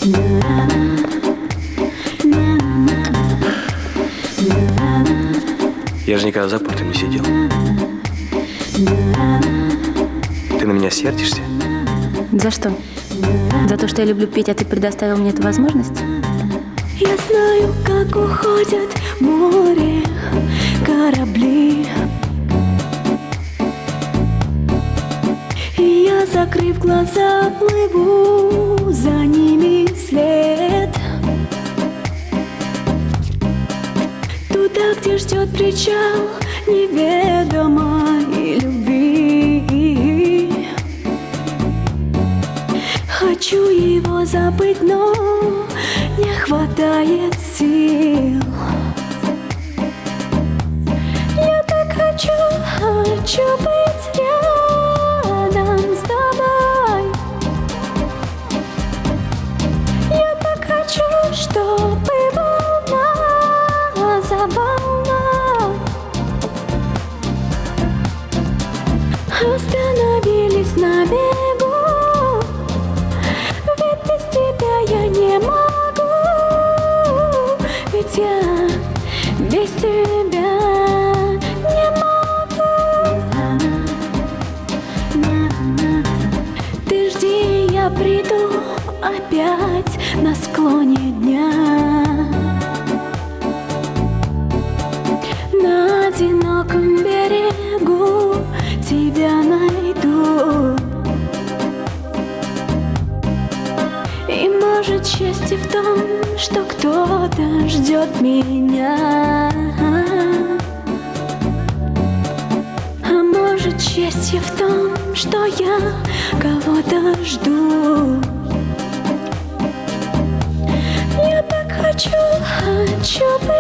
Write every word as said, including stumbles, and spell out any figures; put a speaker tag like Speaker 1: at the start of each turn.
Speaker 1: Я же никогда за пультом не сидел. Ты на меня сердишься?
Speaker 2: За что? За то, что я люблю петь, а ты предоставил мне эту возможность?
Speaker 3: Я знаю, как уходят в море корабли, и я, закрыв глаза, плыву за ними вслед, туда, где ждет причал неведомой любви. Хочу его забыть, но не хватает сил. Я так хочу, хочу быть рядом с тобой. Я так хочу, чтобы волна за волной остановились на берегу. Ведь без тебя я не могу, ведь я без тебя не могу. Ты жди, я приду опять на склоне дня. На одиноком берегу тебя найду. И может счастье в том, что кто-то ждет меня. А может счастье в том, что я кого-то жду. Я так хочу, хочу быть